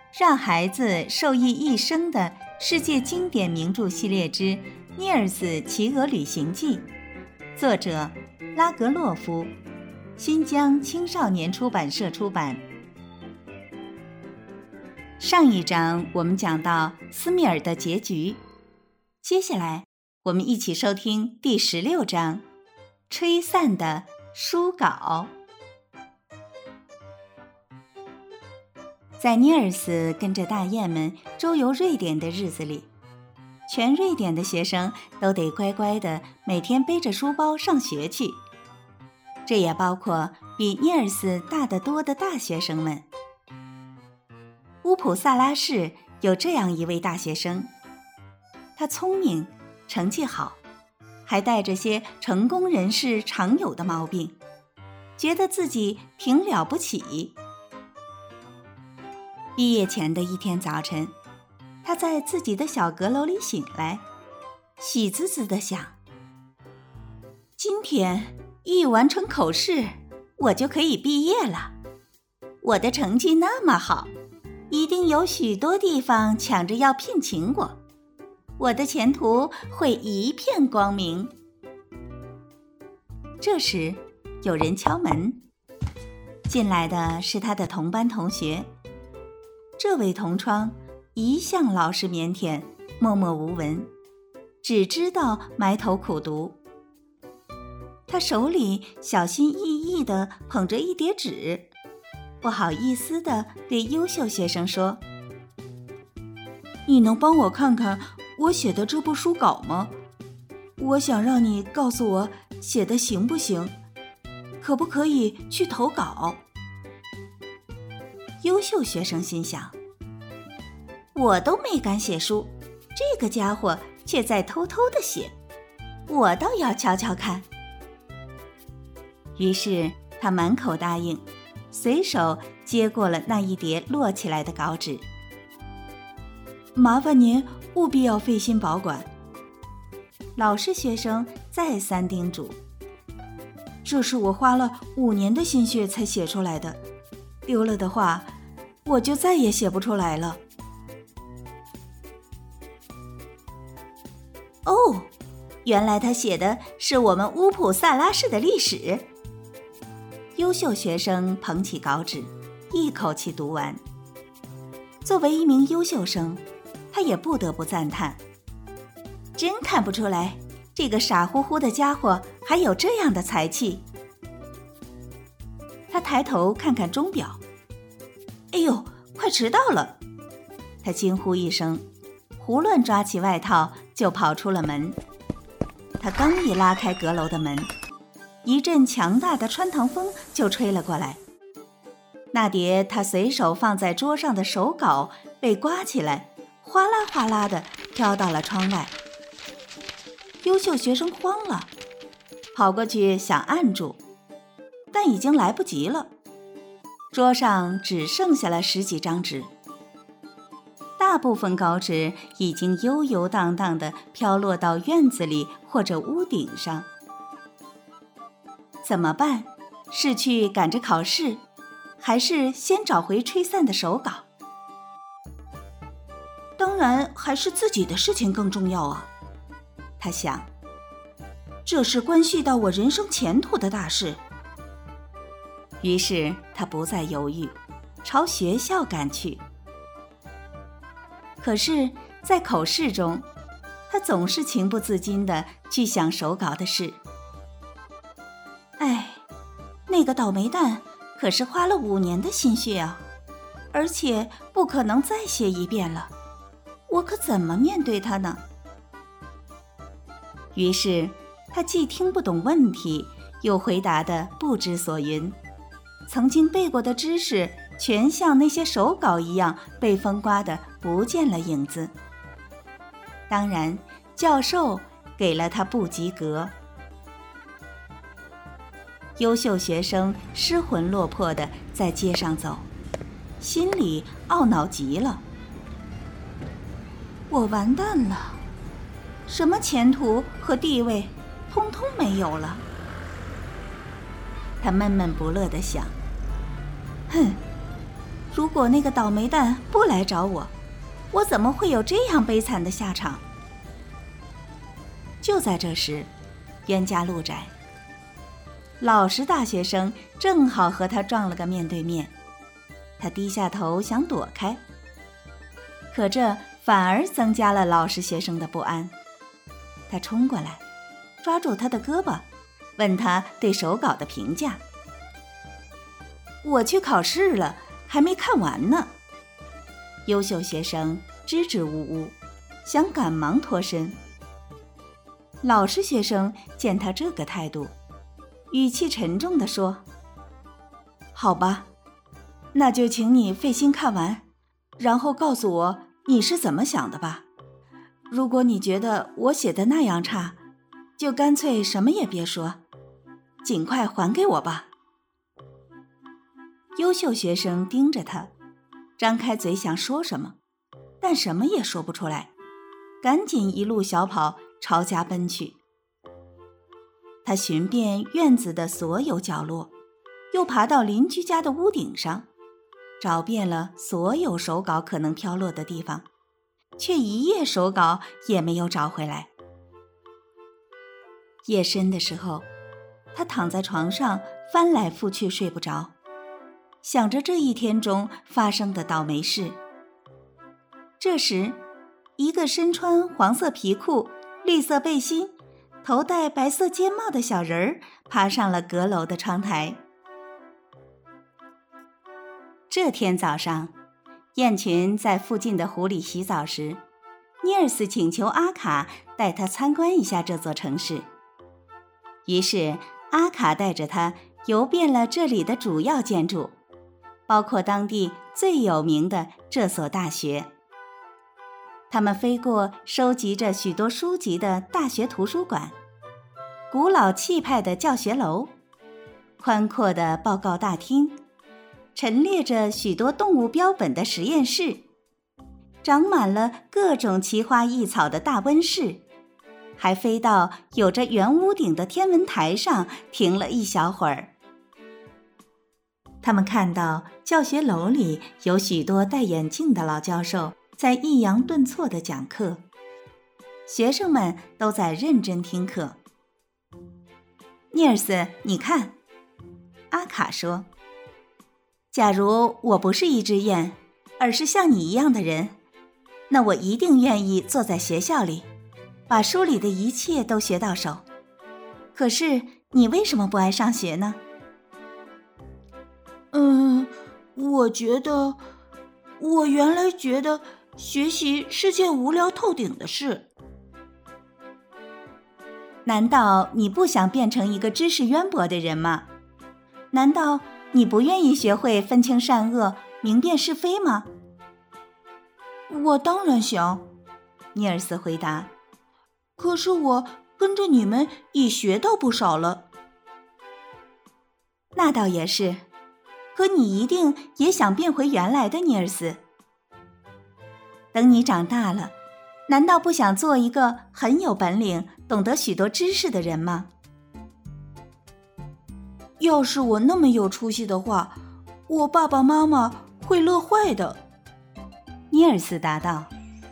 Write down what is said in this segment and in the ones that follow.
让孩子受益一生的世界经典名著系列之《尼尔斯骑鹅旅行记》，作者拉格洛夫，新疆青少年出版社出版。上一章我们讲到斯密尔的结局，接下来我们一起收听第16章，吹散的书稿。在尼尔斯跟着大雁们周游瑞典的日子里，全瑞典的学生都得乖乖地每天背着书包上学去，这也包括比尼尔斯大得多的大学生们。乌普萨拉市有这样一位大学生，他聪明，成绩好，还带着些成功人士常有的毛病，觉得自己挺了不起。毕业前的一天早晨，他在自己的小阁楼里醒来，喜滋滋地想，今天一完成口试，我就可以毕业了。我的成绩那么好，一定有许多地方抢着要聘请我，我的前途会一片光明。这时有人敲门，进来的是他的同班同学。这位同窗一向老实腼腆，默默无闻，只知道埋头苦读。他手里小心翼翼地捧着一叠纸，不好意思地对优秀学生说，你能帮我看看我写的这部书稿吗？我想让你告诉我写的行不行，可不可以去投稿？优秀学生心想，我都没敢写书，这个家伙却在偷偷地写，我倒要瞧瞧看。于是他满口答应，随手接过了那一叠摞起来的稿纸。麻烦您务必要费心保管。老师学生再三叮嘱，这是我花了5年的心血才写出来的，丢了的话，我就再也写不出来了。哦，原来他写的是我们乌普萨拉市的历史。优秀学生捧起稿纸，一口气读完。作为一名优秀生，他也不得不赞叹，真看不出来，这个傻乎乎的家伙还有这样的才气。他抬头看看钟表，哎呦，快迟到了！他惊呼一声，胡乱抓起外套就跑出了门。他刚一拉开阁楼的门，一阵强大的穿堂风就吹了过来，那叠他随手放在桌上的手稿被刮起来，哗啦哗啦地飘到了窗外。优秀学生慌了，跑过去想按住，但已经来不及了。桌上只剩下了10几张纸，大部分稿纸已经悠悠荡荡地飘落到院子里或者屋顶上。怎么办？是去赶着考试，还是先找回吹散的手稿？当然还是自己的事情更重要啊，他想，这是关系到我人生前途的大事。于是他不再犹豫，朝学校赶去。可是在口试中，他总是情不自禁地去想手稿的事。哎，那个倒霉蛋可是花了5年的心血啊，而且不可能再写一遍了，我可怎么面对他呢？于是他既听不懂问题，又回答得不知所云，曾经背过的知识全像那些手稿一样被风刮得不见了影子。当然，教授给了他不及格。优秀学生失魂落魄地在街上走，心里懊恼极了。我完蛋了，什么前途和地位，通通没有了。他闷闷不乐地想，哼， 如果那个倒霉蛋不来找我，我怎么会有这样悲惨的下场？就在这时，冤家路窄，老实大学生正好和他撞了个面对面。他低下头想躲开，可这反而增加了老实学生的不安。他冲过来，抓住他的胳膊，问他对手稿的评价。我去考试了，还没看完呢。优秀学生支支吾吾，想赶忙脱身。老实学生见他这个态度，语气沉重地说：好吧，那就请你费心看完，然后告诉我你是怎么想的吧。如果你觉得我写的那样差，就干脆什么也别说，尽快还给我吧。优秀学生盯着他，张开嘴想说什么，但什么也说不出来，赶紧一路小跑朝家奔去。他寻遍院子的所有角落，又爬到邻居家的屋顶上，找遍了所有手稿可能飘落的地方，却一页手稿也没有找回来。夜深的时候，他躺在床上翻来覆去睡不着，想着这一天中发生的倒霉事。这时，一个身穿黄色皮裤、绿色背心、头戴白色尖帽的小人儿爬上了阁楼的窗台。这天早上，雁群在附近的湖里洗澡时，尼尔斯请求阿卡带他参观一下这座城市。于是阿卡带着他游遍了这里的主要建筑，包括当地最有名的这所大学。他们飞过收集着许多书籍的大学图书馆，古老气派的教学楼，宽阔的报告大厅，陈列着许多动物标本的实验室，长满了各种奇花异草的大温室，还飞到有着圆屋顶的天文台上停了一小会儿。他们看到教学楼里有许多戴眼镜的老教授在抑扬顿挫地讲课，学生们都在认真听课。尼尔斯，你看，阿卡说，假如我不是一只雁，而是像你一样的人，那我一定愿意坐在学校里，把书里的一切都学到手。可是你为什么不爱上学呢？ 我原来觉得学习是件无聊透顶的事。 难道你不想变成一个知识渊博的人吗？难道你不愿意学会分清善恶，明辨是非吗？ 我当然想， 尼尔斯回答。 可是我跟着你们也学到不少了。 那倒也是，可你一定也想变回原来的尼尔斯。等你长大了，难道不想做一个很有本领、懂得许多知识的人吗？ 要是我那么有出息的话，我爸爸妈妈会乐坏的。 尼尔斯答道。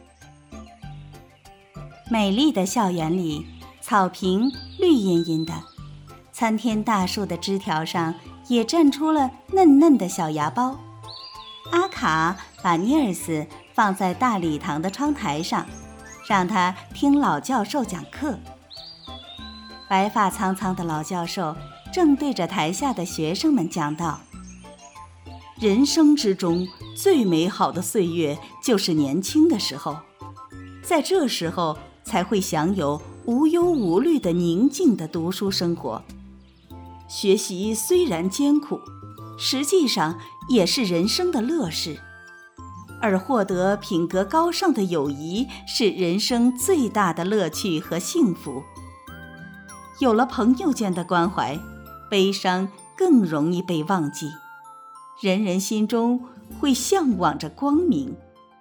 美丽的校园里，草坪绿茵茵的，参天大树的枝条上也绽出了嫩嫩的小芽苞。阿卡把尼尔斯放在大礼堂的窗台上，让他听老教授讲课。白发苍苍的老教授正对着台下的学生们讲道：人生之中最美好的岁月就是年轻的时候，在这时候才会享有无忧无虑的宁静的读书生活。学习虽然艰苦，实际上也是人生的乐事，而获得品格高尚的友谊是人生最大的乐趣和幸福。有了朋友间的关怀，悲伤更容易被忘记，人人心中会向往着光明。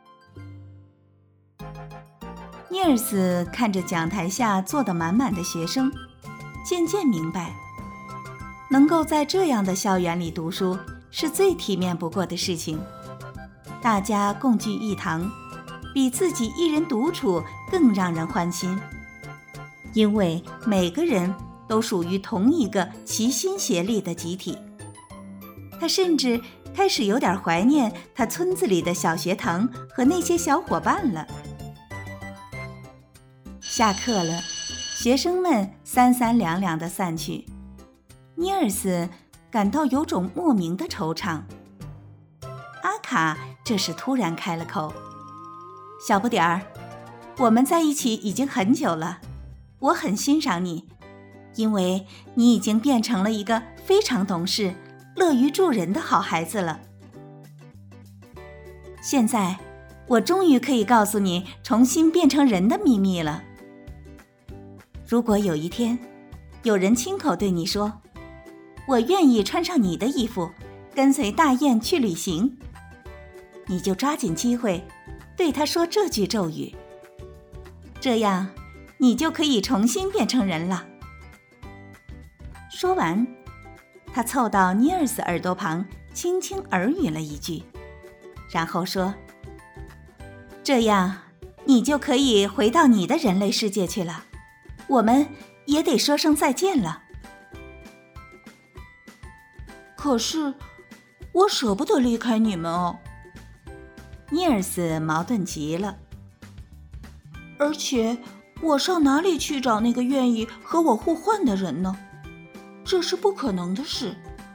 尼尔斯看着讲台下坐得满满的学生，渐渐明白，能够在这样的校园里读书是最体面不过的事情。 大家共聚一堂，比自己一人独处更让人欢心，因为每个人都属于同一个齐心协力的集体。他甚至开始有点怀念他村子里的小学堂和那些小伙伴了。下课了，学生们三三两两地散去。尼尔斯感到有种莫名的惆怅。阿卡这时突然开了口：小不点儿，我们在一起已经很久了，我很欣赏你，因为你已经变成了一个非常懂事、乐于助人的好孩子了。现在我终于可以告诉你重新变成人的秘密了。如果有一天有人亲口对你说，我愿意穿上你的衣服，跟随大雁去旅行，你就抓紧机会对他说这句咒语，这样你就可以重新变成人了。说完，他凑到尼尔斯耳朵旁轻轻耳语了一句，然后说，这样你就可以回到你的人类世界去了，我们也得说声再见了。 可是我舍不得离开你们哦。 尼尔斯矛盾极了。 而且我上哪里去找那个愿意和我互换的人呢？这是不可能的事。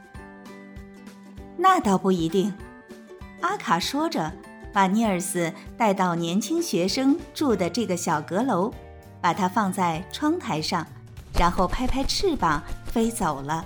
那倒不一定，阿卡说着，把尼尔斯带到年轻学生住的这个小阁楼，把它放在窗台上，然后拍拍翅膀飞走了。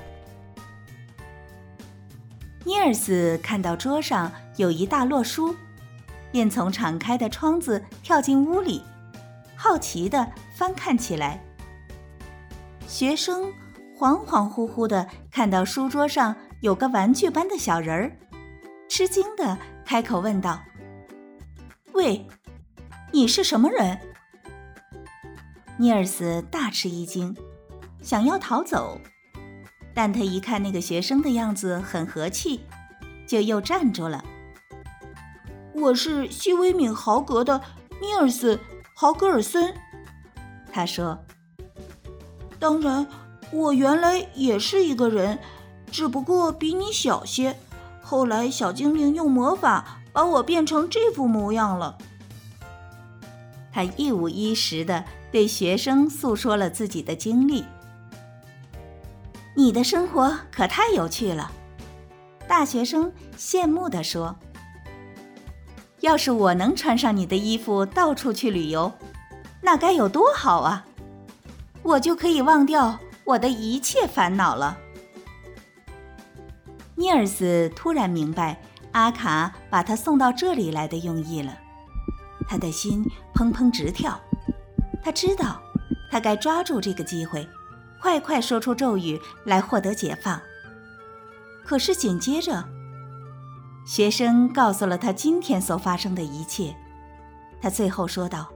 尼尔斯看到桌上有一大摞书，便从敞开的窗子跳进屋里，好奇地翻看起来。学生恍恍惚惚地看到书桌上有个玩具般的小人儿，吃惊地开口问道，喂，你是什么人？尼尔斯大吃一惊，想要逃走，但他一看那个学生的样子很和气，就又站住了。 我是西维敏豪格的尼尔斯·豪格尔森， 他说。 当然，我原来也是一个人，只不过比你小些，后来小精灵用魔法把我变成这副模样了。 他一五一十地对学生诉说了自己的经历。你的生活可太有趣了，大学生羡慕地说。要是我能穿上你的衣服到处去旅游，那该有多好啊！我就可以忘掉我的一切烦恼了。尼尔斯突然明白阿卡把他送到这里来的用意了，他的心砰砰直跳。他知道他该抓住这个机会，快快说出咒语来获得解放。可是紧接着，学生告诉了他今天所发生的一切。他最后说道，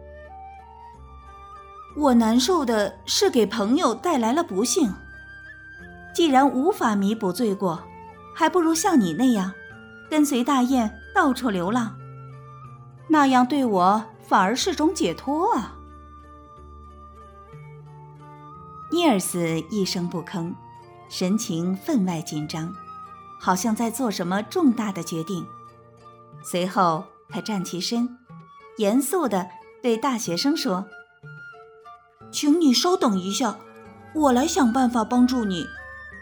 我难受的是给朋友带来了不幸，既然无法弥补罪过，还不如像你那样跟随大雁到处流浪，那样对我反而是种解脱啊。尼尔斯一声不吭，神情分外紧张，好像在做什么重大的决定。随后他站起身，严肃地对大学生说， 请你稍等一下，我来想办法帮助你。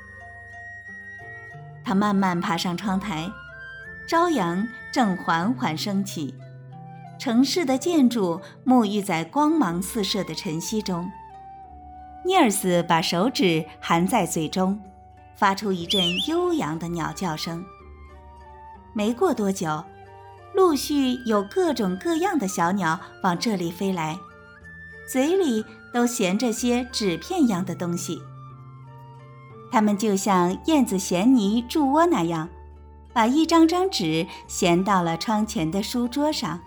他慢慢爬上窗台，朝阳正缓缓升起，城市的建筑沐浴在光芒四射的晨曦中。尼尔斯把手指含在嘴中，发出一阵悠扬的鸟叫声。没过多久，陆续有各种各样的小鸟往这里飞来，嘴里都衔着些纸片样的东西。它们就像燕子衔泥筑窝那样，把一张张纸衔到了窗前的书桌上。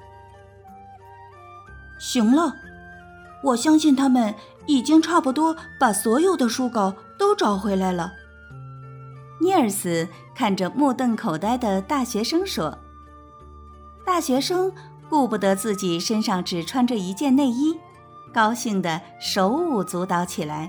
行了，我相信他们已经差不多把所有的书稿都找回来了。 尼尔斯看着目瞪口呆的大学生说。 大学生顾不得自己身上只穿着一件内衣，高兴地手舞足蹈起来。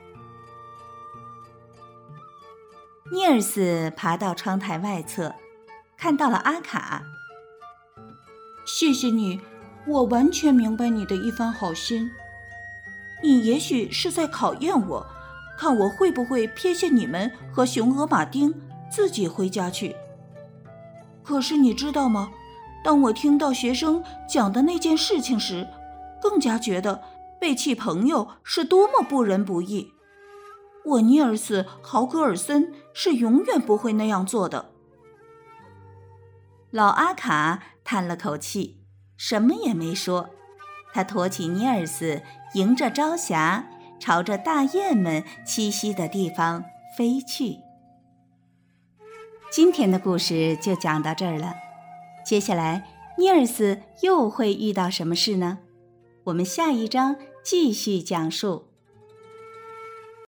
尼尔斯爬到窗台外侧，看到了阿卡。 谢谢你，我完全明白你的一番好心。你也许是在考验我，看我会不会撇下你们和雄鹅马丁自己回家去。可是你知道吗？当我听到学生讲的那件事情时，更加觉得背弃朋友是多么不仁不义。我尼尔斯·豪格尔森是永远不会那样做的。 老阿卡叹了口气，什么也没说。他驮起尼尔斯，迎着朝霞，朝着大雁们栖息的地方飞去。今天的故事就讲到这儿了，接下来尼尔斯又会遇到什么事呢？我们下一章继续讲述。